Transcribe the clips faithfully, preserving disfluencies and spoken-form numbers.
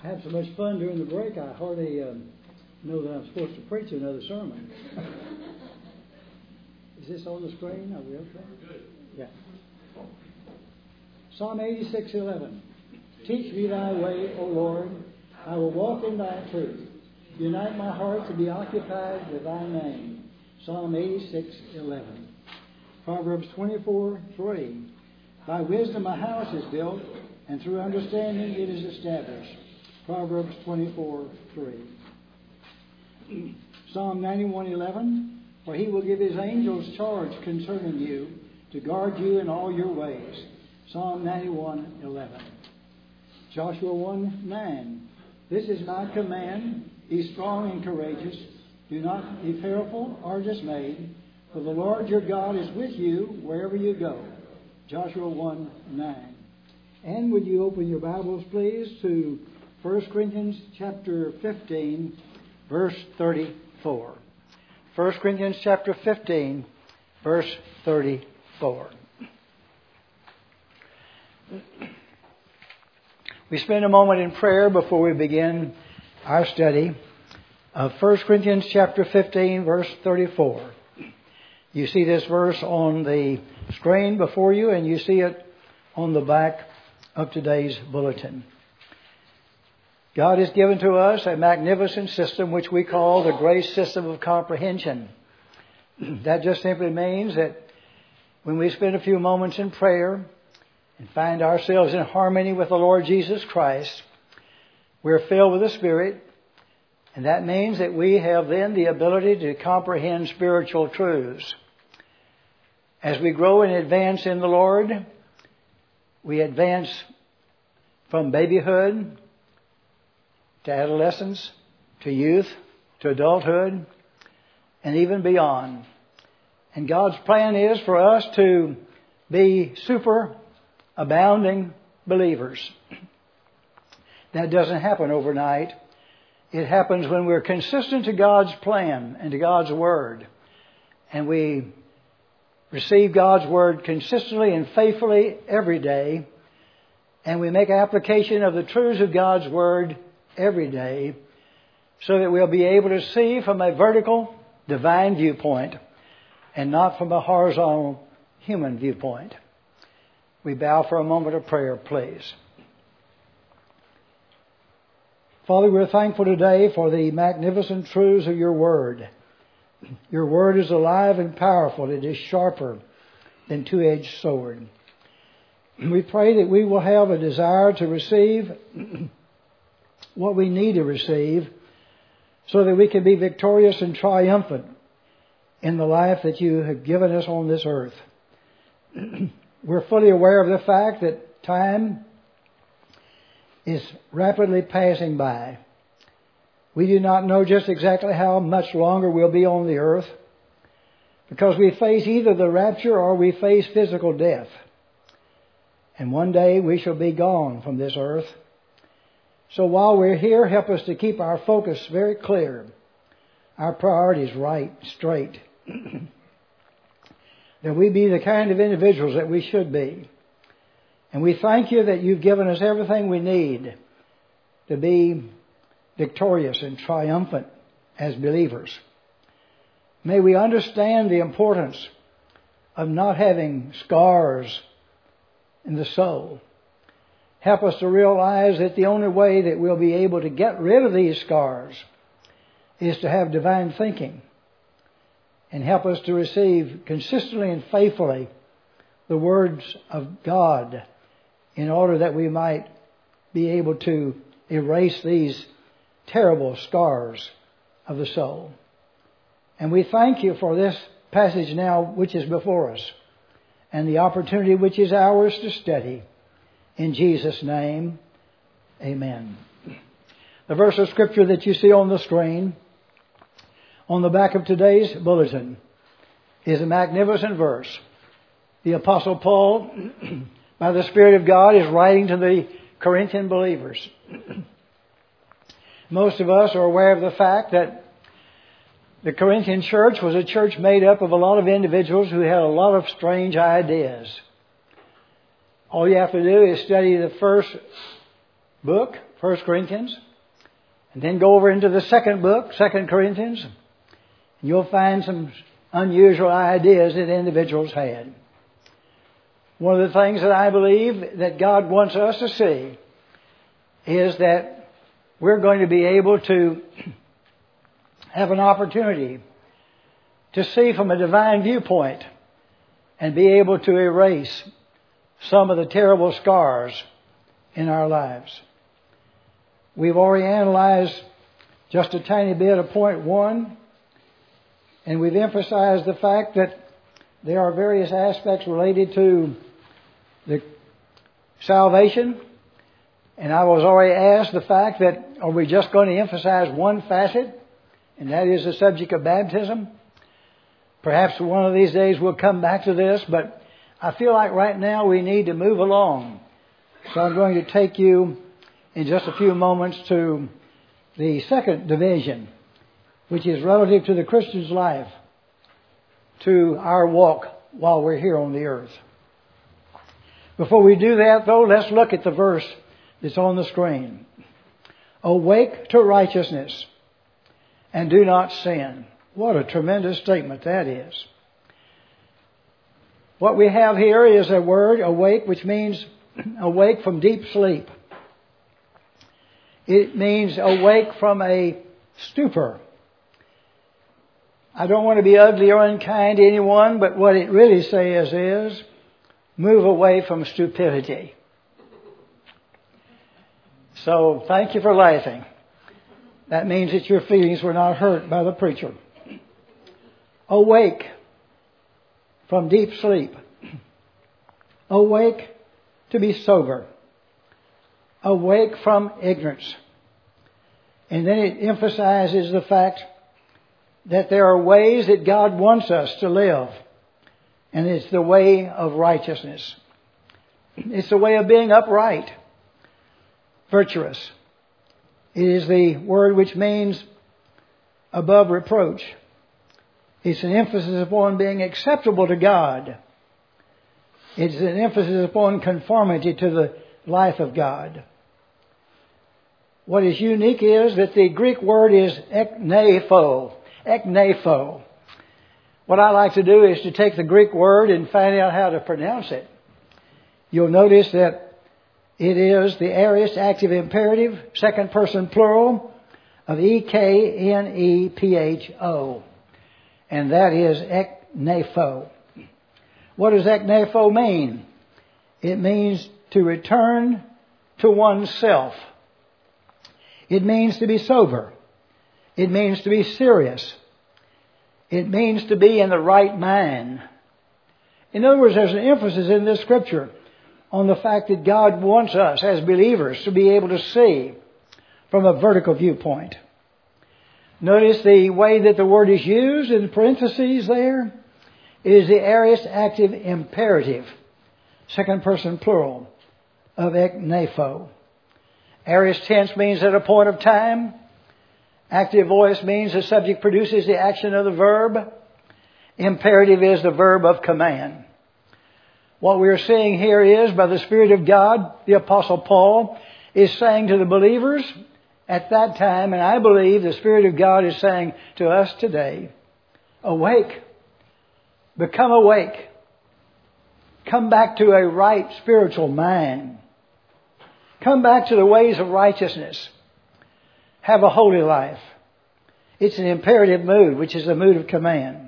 I had so much fun during the break, I hardly um, know that I'm supposed to preach another sermon. Is this on the screen? Are we okay? Good. Yeah. Psalm eighty-six eleven. Teach me thy way, O Lord. I will walk in thy truth. Unite my heart to be occupied with thy name. Psalm eighty-six eleven. Proverbs twenty-four three. By wisdom a house is built, and through understanding it is established. Proverbs twenty-four three. Psalm ninety-one eleven. For he will give his angels charge concerning you, to guard you in all your ways. Psalm ninety-one eleven. Joshua one nine. This is my command. Be strong and courageous. Do not be fearful or dismayed, for the Lord your God is with you wherever you go. Joshua one nine. And would you open your Bibles, please, to First Corinthians chapter fifteen, verse thirty-four. First Corinthians chapter fifteen, verse thirty-four. We spend a moment in prayer before we begin our study of First Corinthians chapter fifteen, verse thirty-four. You see this verse on the screen before you, and you see it on the back of today's bulletin. God has given to us a magnificent system which we call the grace system of comprehension. That just simply means that when we spend a few moments in prayer and find ourselves in harmony with the Lord Jesus Christ, we're filled with the Spirit, and that means that we have then the ability to comprehend spiritual truths. As we grow and advance in the Lord, we advance from babyhood to adolescence, to youth, to adulthood, and even beyond. And God's plan is for us to be super abounding believers. That doesn't happen overnight. It happens when we're consistent to God's plan and to God's Word. And we receive God's Word consistently and faithfully every day. And we make application of the truths of God's Word every day, so that we'll be able to see from a vertical divine viewpoint and not from a horizontal human viewpoint. We bow for a moment of prayer, please. Father, we're thankful today for the magnificent truths of your Word. Your Word is alive and powerful. It is sharper than two-edged sword. We pray that we will have a desire to receive what we need to receive, so that we can be victorious and triumphant in the life that you have given us on this earth. We're fully aware of the fact that time is rapidly passing by. We do not know just exactly how much longer we'll be on the earth, because we face either the rapture or we face physical death. And one day we shall be gone from this earth. So while we're here, help us to keep our focus very clear, our priorities right, straight. That we be the kind of individuals that we should be. And we thank you that you've given us everything we need to be victorious and triumphant as believers. May we understand the importance of not having scars in the soul. Help us to realize that the only way that we'll be able to get rid of these scars is to have divine thinking. And help us to receive consistently and faithfully the words of God in order that we might be able to erase these terrible scars of the soul. And we thank you for this passage now which is before us, and the opportunity which is ours to study. In Jesus' name, amen. The verse of Scripture that you see on the screen, on the back of today's bulletin, is a magnificent verse. The Apostle Paul, by the Spirit of God, is writing to the Corinthian believers. Most of us are aware of the fact that the Corinthian church was a church made up of a lot of individuals who had a lot of strange ideas. All you have to do is study the first book First Corinthians, and then go over into the second book, Second Corinthians, and you'll find some unusual ideas that individuals had. One of the things that I believe that God wants us to see is that we're going to be able to have an opportunity to see from a divine viewpoint and be able to erase some of the terrible scars in our lives. We've already analyzed just a tiny bit of point one, and we've emphasized the fact that there are various aspects related to the salvation. And I was already asked the fact that are we just going to emphasize one facet, and that is the subject of baptism? Perhaps one of these days we'll come back to this, but I feel like right now we need to move along. So I'm going to take you in just a few moments to the second division, which is relative to the Christian's life, to our walk while we're here on the earth. Before we do that, though, let's look at the verse that's on the screen. Awake to righteousness and do not sin. What a tremendous statement that is. What we have here is a word, awake, which means awake from deep sleep. It means awake from a stupor. I don't want to be ugly or unkind to anyone, but what it really says is move away from stupidity. So thank you for laughing. That means that your feelings were not hurt by the preacher. Awake from deep sleep. Awake to be sober. Awake from ignorance. And then it emphasizes the fact that there are ways that God wants us to live. And it's the way of righteousness. It's the way of being upright, virtuous. It is the word which means above reproach. It's an emphasis upon being acceptable to God. It's an emphasis upon conformity to the life of God. What is unique is that the Greek word is eknepho. Eknepho. What I like to do is to take the Greek word and find out how to pronounce it. You'll notice that it is the aorist active imperative, second person plural, of E K N E P H O. And that is eknepho. What does eknepho mean? It means to return to oneself. It means to be sober. It means to be serious. It means to be in the right mind. In other words, there's an emphasis in this scripture on the fact that God wants us as believers to be able to see from a vertical viewpoint. Notice the way that the word is used in parentheses there. It is the aorist active imperative, second person plural, of eknepho. Aorist tense means at a point of time. Active voice means the subject produces the action of the verb. Imperative is the verb of command. What we are seeing here is, by the Spirit of God, the Apostle Paul is saying to the believers at that time, and I believe the Spirit of God is saying to us today, awake. Become awake. Come back to a right spiritual mind. Come back to the ways of righteousness. Have a holy life. It's an imperative mood, which is a mood of command.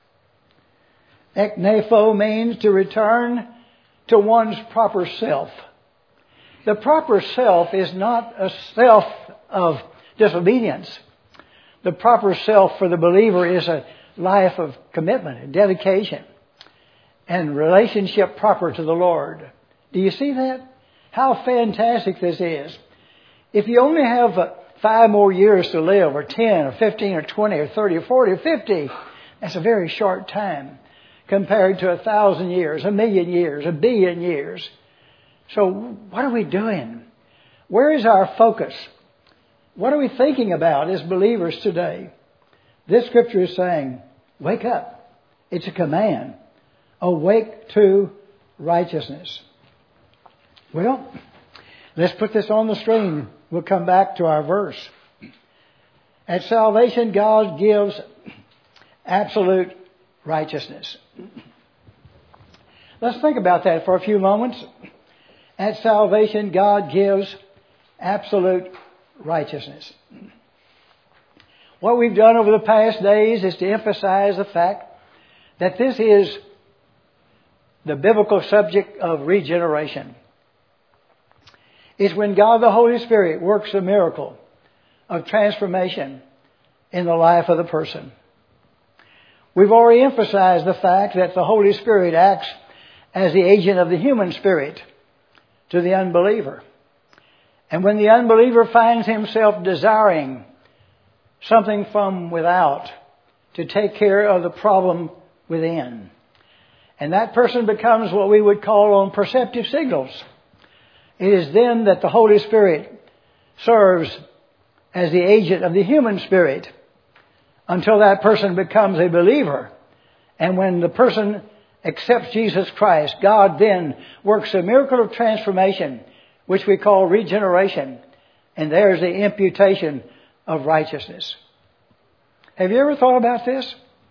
Eknepho means to return to one's proper self. The proper self is not a self of disobedience. The proper self for the believer is a life of commitment and dedication and relationship proper to the Lord. Do you see that? How fantastic this is. If you only have five more years to live, or ten, or fifteen, or twenty, or thirty, or forty, or fifty, that's a very short time compared to a thousand years, a million years, a billion years. So what are we doing? Where is our focus? What are we thinking about as believers today? This scripture is saying, wake up. It's a command. Awake to righteousness. Well, Let's put this on the screen. We'll come back to our verse. At salvation, God gives absolute righteousness. Let's think about that for a few moments. At salvation, God gives absolute righteousness. What we've done over the past days is to emphasize the fact that this is the biblical subject of regeneration. It's when God the Holy Spirit works a miracle of transformation in the life of the person. We've already emphasized the fact that the Holy Spirit acts as the agent of the human spirit to the unbeliever. And when the unbeliever finds himself desiring something from without to take care of the problem within, and that person becomes what we would call on perceptive signals, it is then that the Holy Spirit serves as the agent of the human spirit until that person becomes a believer. And when the person accepts Jesus Christ, God then works a miracle of transformation, which we call regeneration. And there's the imputation of righteousness. Have you ever thought about this?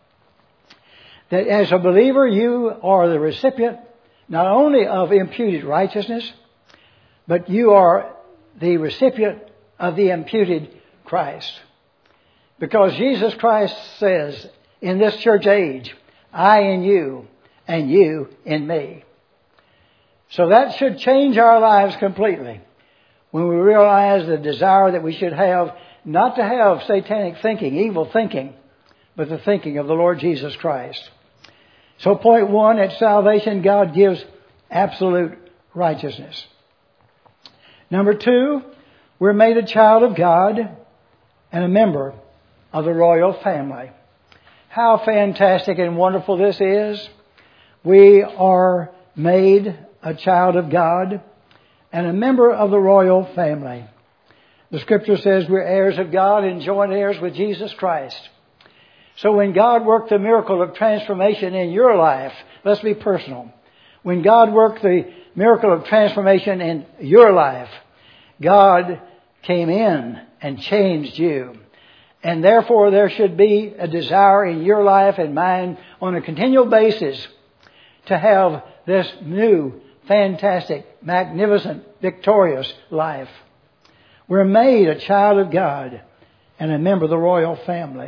That as a believer, you are the recipient not only of imputed righteousness, but you are the recipient of the imputed Christ. Because Jesus Christ says, in this church age, I in you, and you in me. So that should change our lives completely when we realize the desire that we should have, not to have satanic thinking, evil thinking, but the thinking of the Lord Jesus Christ. So point one, at salvation, God gives absolute righteousness. Number two, we're made a child of God and a member of the royal family. How fantastic and wonderful this is. We are made a child of God and a member of the royal family. The Scripture says we're heirs of God and joint heirs with Jesus Christ. So when God worked the miracle of transformation in your life, let's be personal. When God worked the miracle of transformation in your life, God came in and changed you. And therefore there should be a desire in your life and mine on a continual basis to have this new, fantastic, magnificent, victorious life. We're made a child of God and a member of the royal family.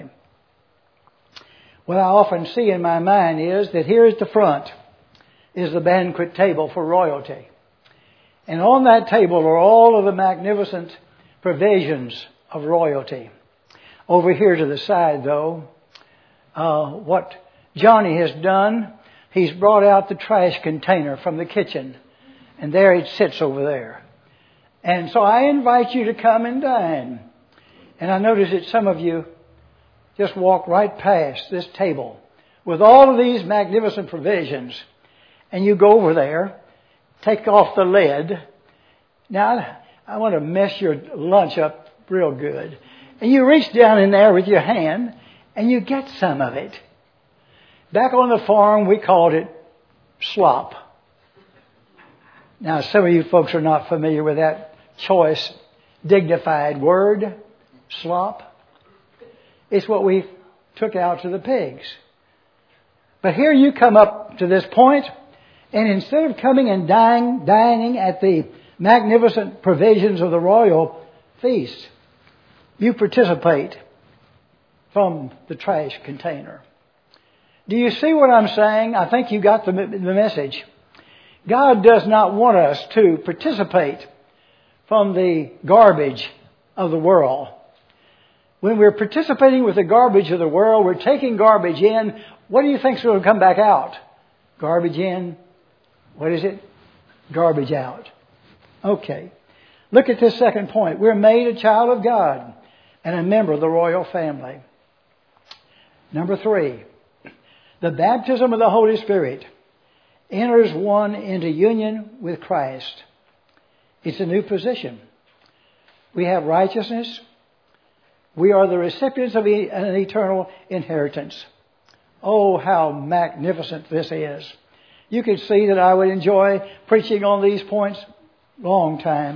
What I often see in my mind is that here at the front is the banquet table for royalty. And on that table are all of the magnificent provisions of royalty. Over here to the side, though, uh, what Johnny has done, he's brought out the trash container from the kitchen. And there it sits over there. And so I invite you to come and dine. And I notice that some of you just walk right past this table with all of these magnificent provisions. And you go over there, take off the lid. Now, I want to mess your lunch up real good. And you reach down in there with your hand and you get some of it. Back on the farm, we called it slop. Now, some of you folks are not familiar with that choice, dignified word, slop. It's what we took out to the pigs. But here you come up to this point, and instead of coming and dining, dining at the magnificent provisions of the royal feast, you participate from the trash container. Do you see what I'm saying? I think you got the, the message. God does not want us to participate from the garbage of the world. When we're participating with the garbage of the world, we're taking garbage in. What do you think's going to come back out? Garbage in. What is it? Garbage out. Okay. Look at this second point. We're made a child of God and a member of the royal family. Number three, the baptism of the Holy Spirit enters one into union with Christ. It's a new position. We have righteousness. We are the recipients of an eternal inheritance. Oh, how magnificent this is. You can see that I would enjoy preaching on these points long time.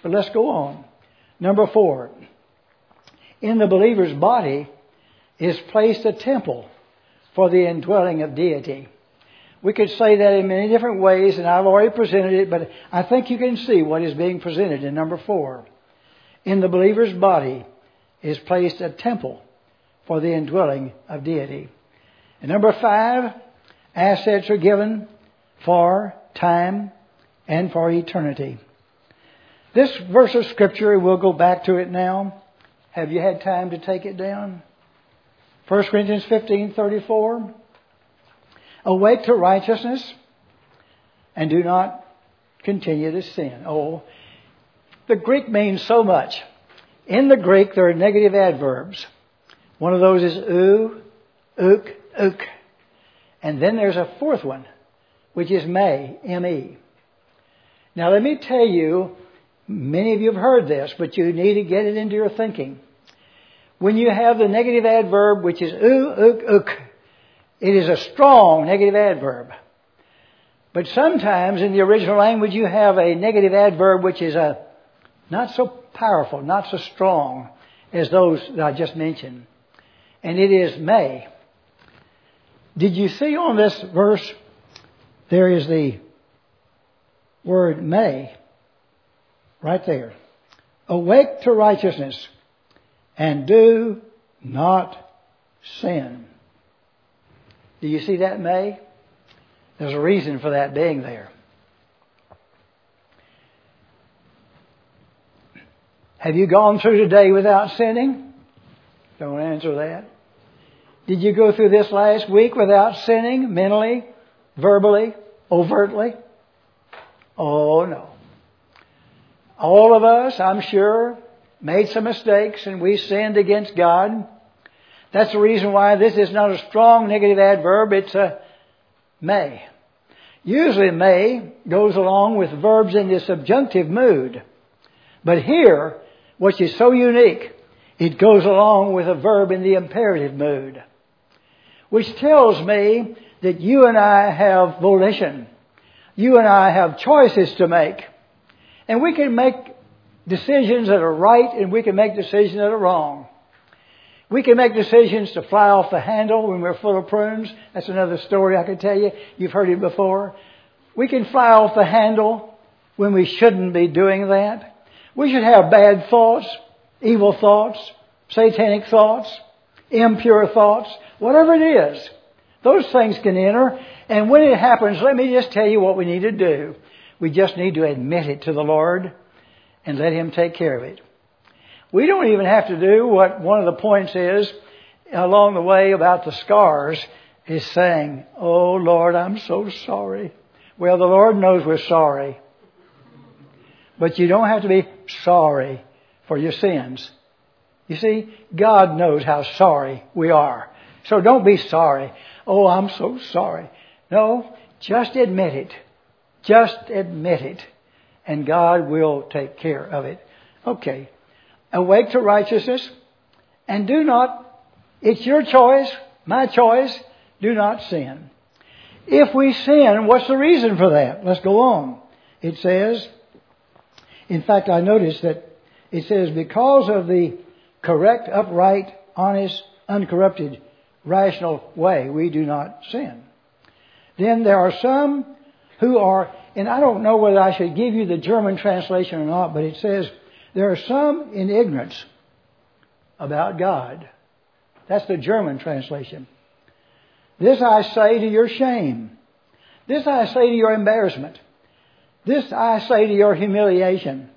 But let's go on. Number four. In the believer's body is placed a temple for the indwelling of deity. We could say that in many different ways, and I've already presented it, but I think you can see what is being presented in number four. In the believer's body is placed a temple for the indwelling of deity. And number five, assets are given for time and for eternity. This verse of Scripture, we'll go back to it now. Have you had time to take it down? First Corinthians fifteen thirty-four. Awake to righteousness and do not continue to sin. Oh, the Greek means so much. In the Greek, there are negative adverbs. One of those is u, uk, uk. And then there's a fourth one, which is may, M-E. Now let me tell you, many of you have heard this, but you need to get it into your thinking. When you have the negative adverb, which is u, uk, uk, it is a strong negative adverb. But sometimes in the original language you have a negative adverb which is a not so powerful, not so strong as those that I just mentioned. And it is may. Did you see on this verse there is the word may right there. Awake to righteousness and do not sin. Do you see that may? There's a reason for that being there. Have you gone through today without sinning? Don't answer that. Did you go through this last week without sinning, mentally, verbally, overtly? Oh, no. All of us, I'm sure, made some mistakes and we sinned against God. That's the reason why this is not a strong negative adverb. It's a may. Usually may goes along with verbs in the subjunctive mood. But here, which is so unique, it goes along with a verb in the imperative mood. Which tells me that you and I have volition. You and I have choices to make. And we can make decisions that are right and we can make decisions that are wrong. We can make decisions to fly off the handle when we're full of prunes. That's another story I could tell you. You've heard it before. We can fly off the handle when we shouldn't be doing that. We should have bad thoughts, evil thoughts, satanic thoughts, impure thoughts, whatever it is. Those things can enter. And when it happens, let me just tell you what we need to do. We just need to admit it to the Lord and let Him take care of it. We don't even have to do what one of the points is along the way about the scars is saying, oh Lord, I'm so sorry. Well, the Lord knows we're sorry. But you don't have to be sorry for your sins. You see, God knows how sorry we are. So don't be sorry. Oh, I'm so sorry. No, just admit it. Just admit it. And God will take care of it. Okay. Awake to righteousness and do not, it's your choice, my choice, do not sin. If we sin, what's the reason for that? Let's go on. It says, in fact, I noticed that it says, because of the correct, upright, honest, uncorrupted, rational way, we do not sin. Then there are some who are, and I don't know whether I should give you the German translation or not, but it says, there are some in ignorance about God. That's the German translation. This I say to your shame. This I say to your embarrassment. This I say to your humiliation.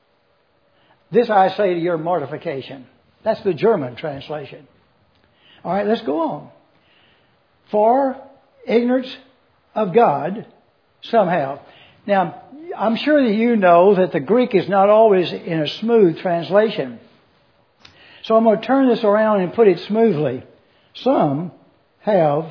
This I say to your mortification. That's the German translation. All right, let's go on. For ignorance of God, somehow. Now, I'm sure that you know that the Greek is not always in a smooth translation. So I'm going to turn this around and put it smoothly. Some have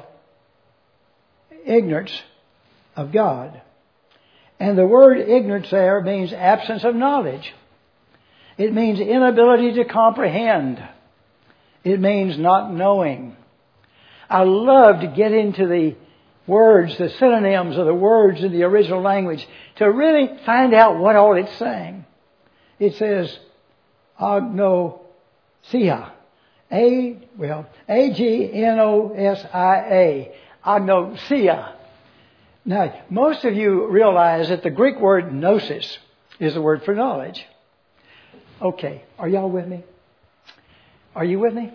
ignorance of God. And the word ignorance there means absence of knowledge. It means inability to comprehend. It means not knowing. I love to get into the words, the synonyms of the words in the original language, to really find out what all it's saying. it says agnosia. A, well, A G N O S I A. Agnosia. Now, most of you realize that the Greek word gnosis is the word for knowledge. Okay, are y'all with me? Are you with me?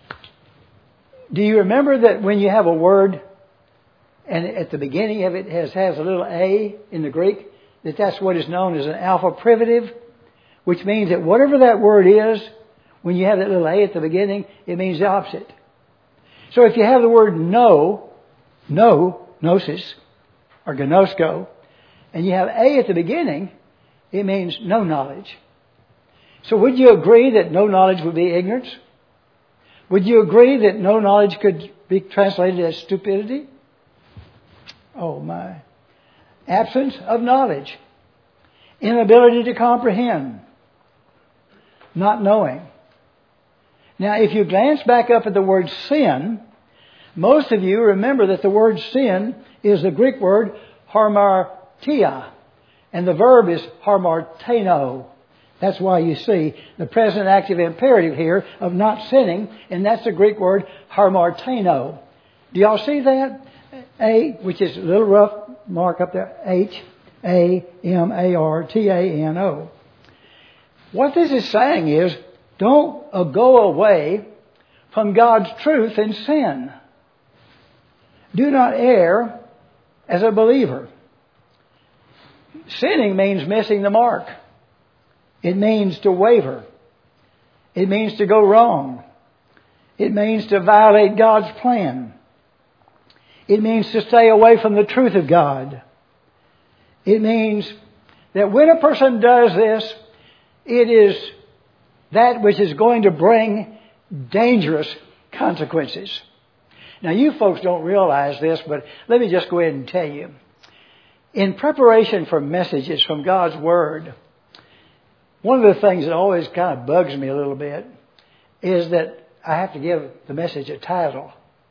Do you remember that when you have a word and at the beginning of it has, has a little A in the Greek, that that's what is known as an alpha privative, which means that whatever that word is, when you have that little A at the beginning, it means the opposite. So if you have the word know, know, gnosis, or gnosko, and you have A at the beginning, it means no knowledge. So would you agree that no knowledge would be ignorance? Would you agree that no knowledge could be translated as stupidity? Oh my. Absence of knowledge. Inability to comprehend. Not knowing. Now if you glance back up at the word sin, most of you remember that the word sin is the Greek word harmartia. And the verb is harmarteno. That's why you see the present active imperative here of not sinning. And that's the Greek word harmarteno. Do y'all see that? A, which is a little rough mark up there. H A M A R T A N O. What this is saying is, don't uh, go away from God's truth in sin. Do not err as a believer. Sinning means missing the mark. It means to waver. It means to go wrong. It means to violate God's plan. It means to stay away from the truth of God. It means that when a person does this, it is that which is going to bring dangerous consequences. Now, you folks don't realize this, but let me just go ahead and tell you. In preparation for messages from God's Word, one of the things that always kind of bugs me a little bit is that I have to give the message a title.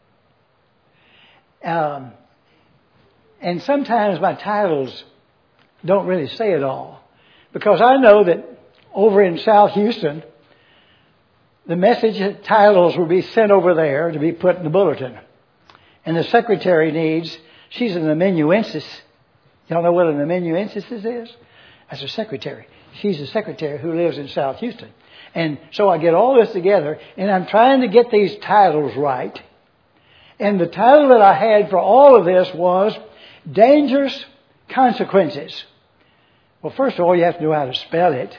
Um, and sometimes my titles don't really say it all. Because I know that over in South Houston, the message titles will be sent over there to be put in the bulletin. And the secretary needs, she's an amanuensis. Y'all know what an amanuensis is? That's a secretary. She's a secretary who lives in South Houston. And so I get all this together, and I'm trying to get these titles right. And the title that I had for all of this was Dangerous Consequences. Well, first of all, you have to know how to spell it.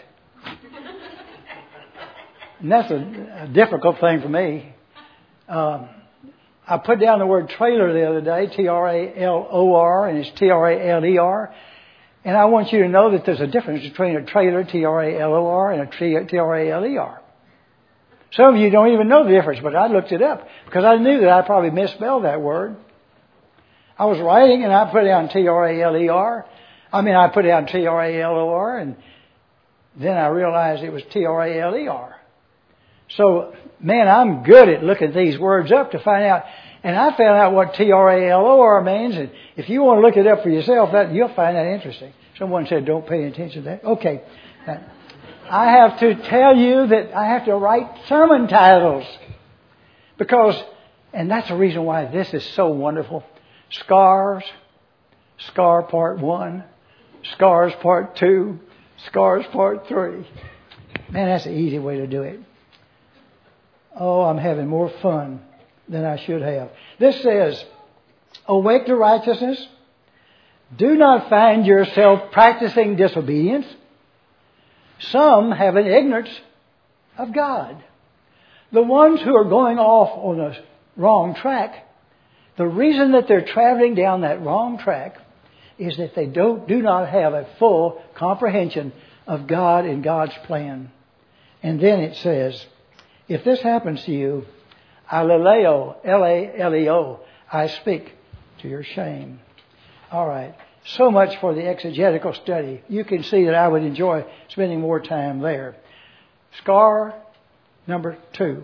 And that's a, a difficult thing for me. Um, I put down the word trailer the other day, T R A L O R, and it's T R A L E R. And I want you to know that there's a difference between a trailer, T R A L O R, and a T R A L E R. Some of you don't even know the difference, but I looked it up because I knew that I probably misspelled that word. I was writing and I put down T R A L E R. I mean, I put down T R A L O R, and then I realized it was T R A L E R. So, man, I'm good at looking these words up to find out. And I found out what T R A L O R means. And if you want to look it up for yourself, that you'll find that interesting. Someone said, don't pay attention to that. Okay. Now, I have to tell you that I have to write sermon titles. Because, and that's the reason why this is so wonderful. Scars, Scar Part one, Scars Part two, Scars Part three. Man, that's an easy way to do it. Oh, I'm having more fun than I should have. This says, awake to righteousness. Do not find yourself practicing disobedience. Some have an ignorance of God. The ones who are going off on a wrong track, the reason that they're traveling down that wrong track is that they don't, do not have a full comprehension of God and God's plan. And then it says, if this happens to you, Aleleo, L A L E O, I speak to your shame. All right. So much for the exegetical study. You can see that I would enjoy spending more time there. Scar number two.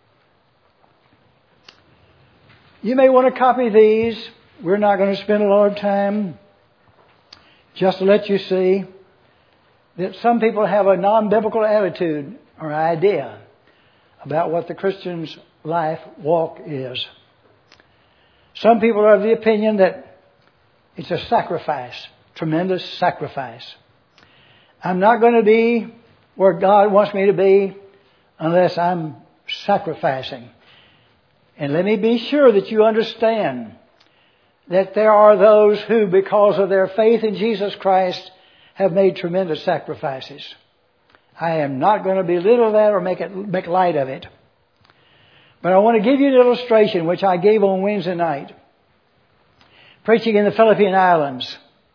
You may want to copy these. We're not going to spend a lot of time. Just to let you see that some people have a non-biblical attitude or idea about what the Christian's life walk is. Some people are of the opinion that it's a sacrifice, tremendous sacrifice. I'm not going to be where God wants me to be unless I'm sacrificing. And let me be sure that you understand that there are those who, because of their faith in Jesus Christ, have made tremendous sacrifices. I am not going to belittle that or make it make light of it. But I want to give you an illustration which I gave on Wednesday night. Preaching in the Philippine Islands,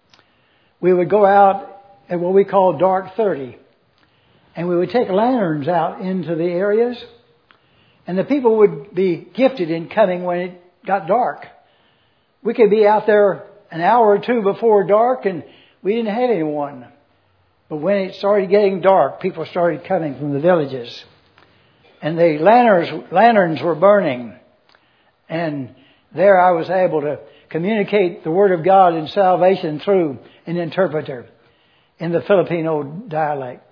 we would go out at what we call dark thirty. And we would take lanterns out into the areas. And the people would be gifted in coming when it got dark. We could be out there an hour or two before dark and we didn't have anyone. But when it started getting dark, people started coming from the villages. And the lanterns, lanterns were burning. And there I was able to communicate the Word of God and salvation through an interpreter in the Filipino dialect.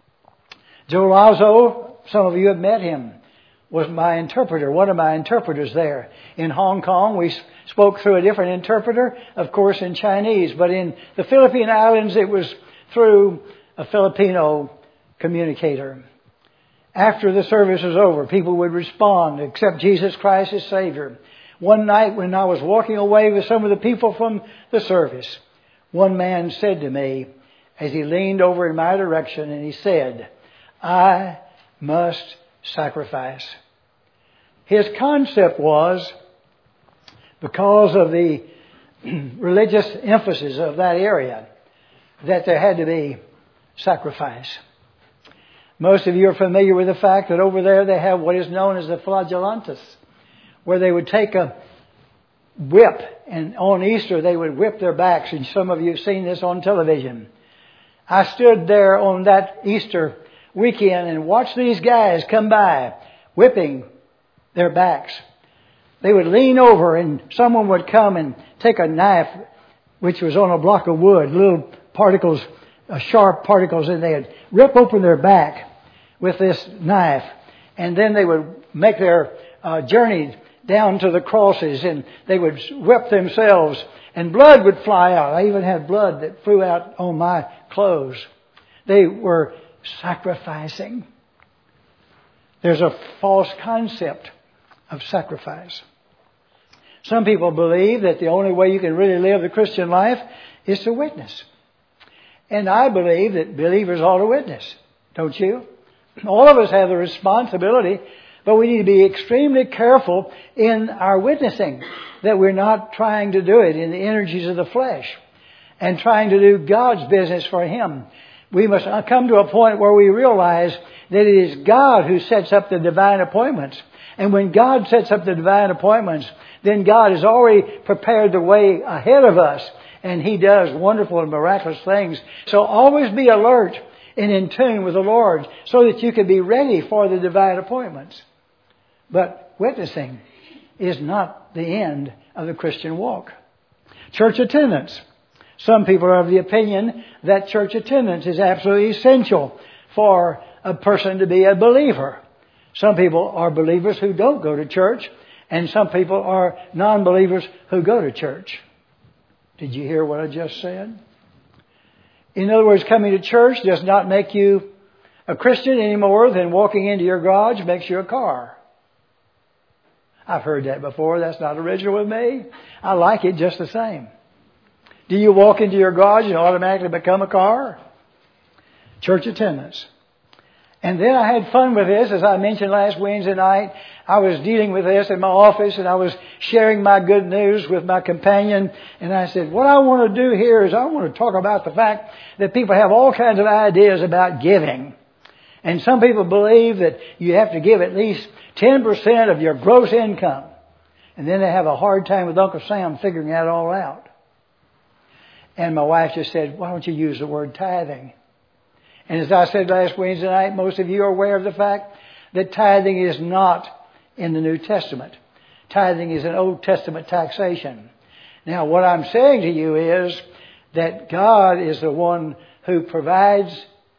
Joe Lazo, some of you have met him, was my interpreter, one of my interpreters there. In Hong Kong, we spoke through a different interpreter, of course in Chinese. But in the Philippine Islands, it was through a Filipino communicator. After the service was over, people would respond, accept Jesus Christ as Savior. One night when I was walking away with some of the people from the service, one man said to me, as he leaned over in my direction, and he said, I must sacrifice. His concept was, because of the religious emphasis of that area, that there had to be sacrifice. Most of you are familiar with the fact that over there they have what is known as the flagellantes, where they would take a whip, and on Easter they would whip their backs, and some of you have seen this on television. I stood there on that Easter weekend and watched these guys come by whipping their backs. They would lean over and someone would come and take a knife which was on a block of wood, little particles, uh, sharp particles, and they'd rip open their back with this knife. And then they would make their uh, journey down to the crosses and they would whip themselves and blood would fly out. I even had blood that flew out on my clothes. They were sacrificing. There's a false concept of sacrifice. Some people believe that the only way you can really live the Christian life is to witness. And I believe that believers ought to witness. Don't you? All of us have the responsibility, but we need to be extremely careful in our witnessing, that we're not trying to do it in the energies of the flesh and trying to do God's business for Him. We must come to a point where we realize that it is God who sets up the divine appointments. And when God sets up the divine appointments, then God has already prepared the way ahead of us. And He does wonderful and miraculous things. So always be alert and in tune with the Lord so that you can be ready for the divine appointments. But witnessing is not the end of the Christian walk. Church attendance. Some people are of the opinion that church attendance is absolutely essential for a person to be a believer. Some people are believers who don't go to church, and some people are non-believers who go to church. Did you hear what I just said? In other words, coming to church does not make you a Christian any more than walking into your garage makes you a car. I've heard that before. That's not original with me. I like it just the same. Do you walk into your garage and automatically become a car? Church attendance. And then I had fun with this. As I mentioned last Wednesday night, I was dealing with this in my office and I was sharing my good news with my companion. And I said, what I want to do here is I want to talk about the fact that people have all kinds of ideas about giving. And some people believe that you have to give at least ten percent of your gross income. And then they have a hard time with Uncle Sam figuring that all out. And my wife just said, why don't you use the word tithing? And as I said last Wednesday night, most of you are aware of the fact that tithing is not in the New Testament. Tithing is an Old Testament taxation. Now, what I'm saying to you is that God is the one who provides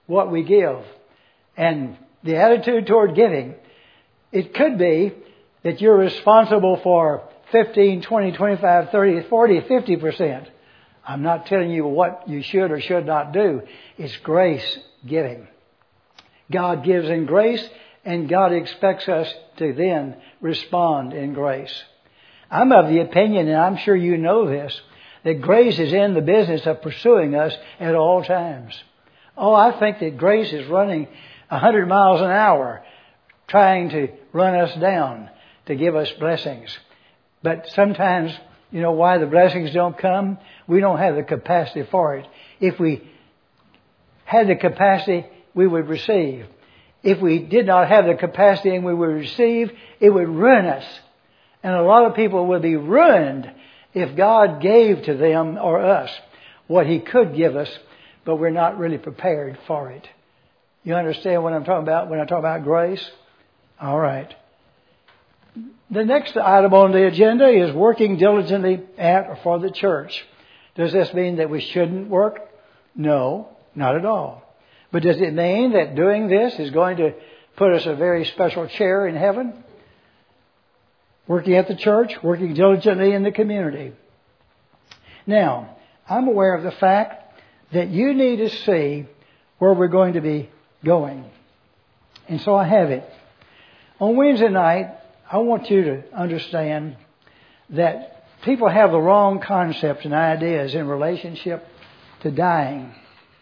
what we give. And the attitude toward giving, it could be that you're responsible for fifteen, twenty, twenty-five, thirty, forty, fifty percent. I'm not telling you what you should or should not do. It's grace giving. God gives in grace, and God expects us to then respond in grace. I'm of the opinion, and I'm sure you know this, that grace is in the business of pursuing us at all times. Oh, I think that grace is running one hundred miles an hour, trying to run us down to give us blessings. But sometimes, you know why the blessings don't come? We don't have the capacity for it. If we had the capacity, we would receive. If we did not have the capacity and we would receive, it would ruin us. And a lot of people would be ruined if God gave to them or us what He could give us, but we're not really prepared for it. You understand what I'm talking about when I talk about grace? All right. The next item on the agenda is working diligently at or for the church. Does this mean that we shouldn't work? No, not at all. But does it mean that doing this is going to put us a very special chair in heaven? Working at the church, working diligently in the community. Now, I'm aware of the fact that you need to see where we're going to be going. And so I have it. On Wednesday night, I want you to understand that people have the wrong concepts and ideas in relationship to dying.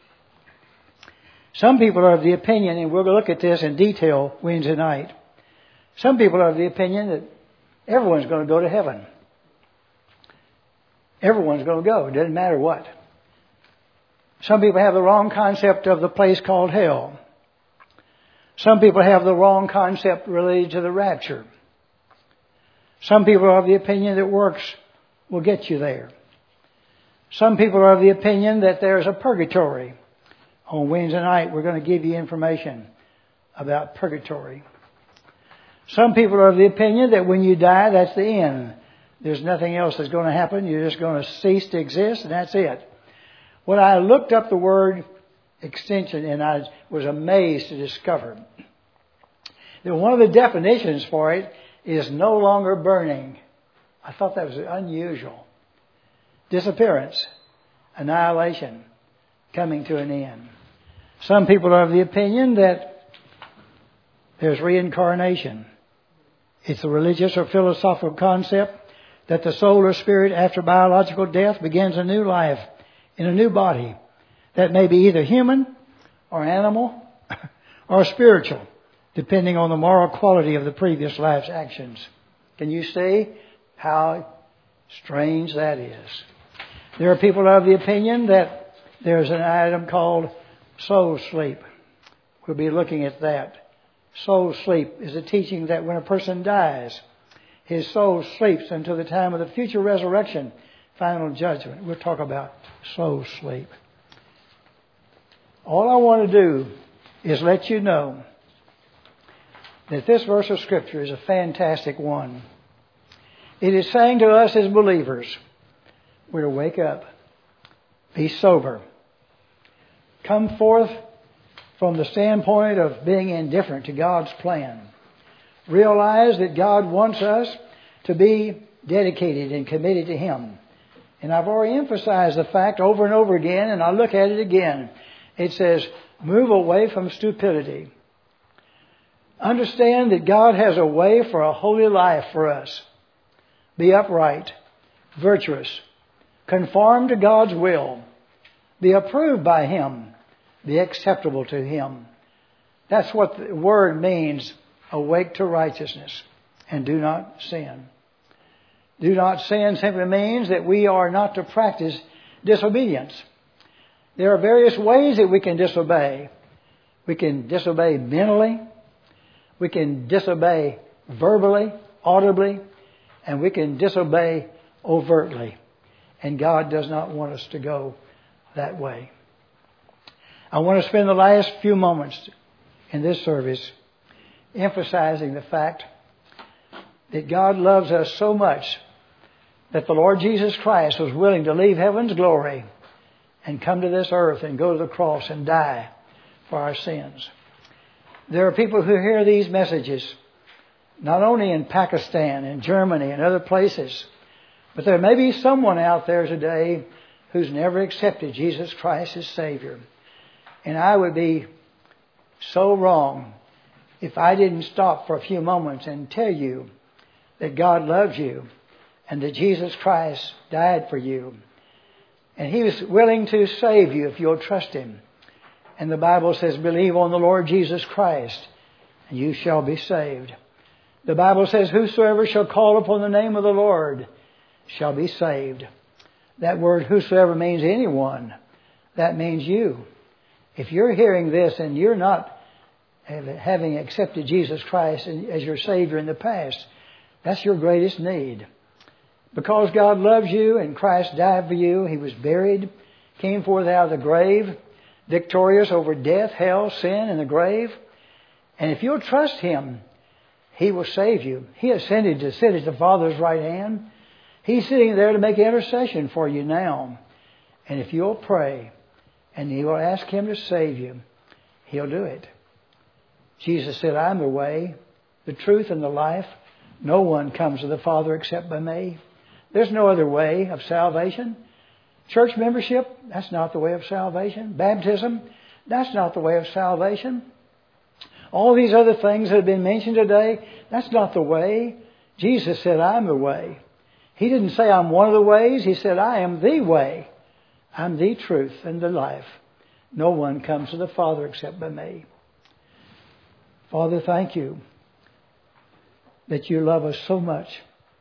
Some people are of the opinion, and we'll look at this in detail Wednesday night. Some people are of the opinion that everyone's going to go to heaven. Everyone's going to go. It doesn't matter what. Some people have the wrong concept of the place called hell. Some people have the wrong concept related to the rapture. Some people are of the opinion that works will get you there. Some people are of the opinion that there's a purgatory. On Wednesday night, we're going to give you information about purgatory. Some people are of the opinion that when you die, that's the end. There's nothing else that's going to happen. You're just going to cease to exist, and that's it. When I looked up the word extension, and I was amazed to discover that one of the definitions for it is no longer burning. I thought that was unusual. Disappearance, annihilation, coming to an end. Some people are of the opinion that there's reincarnation. It's a religious or philosophical concept that the soul or spirit after biological death begins a new life in a new body that may be either human or animal or spiritual, depending on the moral quality of the previous life's actions. Can you see how strange that is? There are people of the opinion that there's an item called soul sleep. We'll be looking at that. Soul sleep is a teaching that when a person dies, his soul sleeps until the time of the future resurrection, final judgment. We'll talk about soul sleep. All I want to do is let you know that this verse of Scripture is a fantastic one. It is saying to us as believers, we're to wake up, be sober, come forth from the standpoint of being indifferent to God's plan. Realize that God wants us to be dedicated and committed to Him. And I've already emphasized the fact over and over again, and I'll look at it again. It says, move away from stupidity. Understand that God has a way for a holy life for us. Be upright, virtuous, conform to God's will, be approved by Him, be acceptable to Him. That's what the word means, awake to righteousness, and do not sin. Do not sin simply means that we are not to practice disobedience. There are various ways that we can disobey. We can disobey mentally. We can disobey verbally, audibly, and we can disobey overtly. And God does not want us to go that way. I want to spend the last few moments in this service emphasizing the fact that God loves us so much that the Lord Jesus Christ was willing to leave heaven's glory and come to this earth and go to the cross and die for our sins. There are people who hear these messages, not only in Pakistan and Germany and other places, but there may be someone out there today who's never accepted Jesus Christ as Savior. And I would be so wrong if I didn't stop for a few moments and tell you that God loves you and that Jesus Christ died for you. And He was willing to save you if you'll trust Him. And the Bible says, believe on the Lord Jesus Christ, and you shall be saved. The Bible says, whosoever shall call upon the name of the Lord shall be saved. That word whosoever means anyone. That means you. If you're hearing this and you're not having accepted Jesus Christ as your Savior in the past, that's your greatest need. Because God loves you and Christ died for you, He was buried, came forth out of the grave, victorious over death, hell, sin, and the grave. And if you'll trust Him, He will save you. He ascended to sit at the Father's right hand. He's sitting there to make intercession for you now. And if you'll pray and you will ask Him to save you, He'll do it. Jesus said, I'm the way, the truth, and the life. No one comes to the Father except by me. There's no other way of salvation. Church membership, that's not the way of salvation. Baptism, that's not the way of salvation. All these other things that have been mentioned today, that's not the way. Jesus said, I'm the way. He didn't say I'm one of the ways. He said, I am the way. I'm the truth and the life. No one comes to the Father except by me. Father, thank you that you love us so much,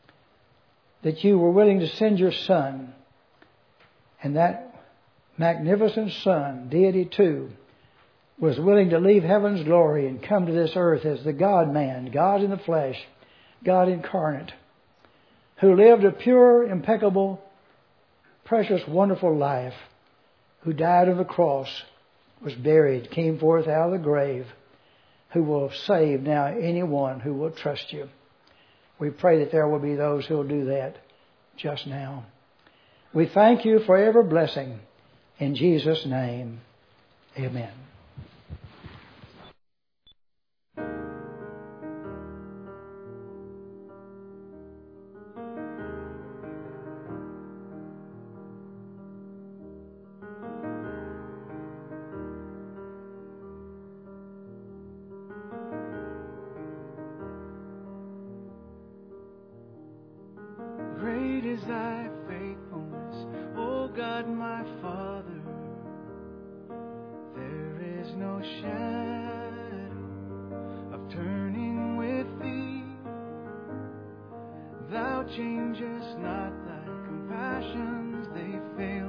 that you were willing to send your Son, and that magnificent Son, Deity too, was willing to leave heaven's glory and come to this earth as the God-man, God in the flesh, God incarnate, who lived a pure, impeccable, precious, wonderful life, who died on the cross, was buried, came forth out of the grave, who will save now anyone who will trust you. We pray that there will be those who will do that just now. We thank you for every blessing. In Jesus' name, amen. Great is thy faithfulness, O God my Father. There is no shadow of turning with thee. Thou changest not, thy compassions, they fail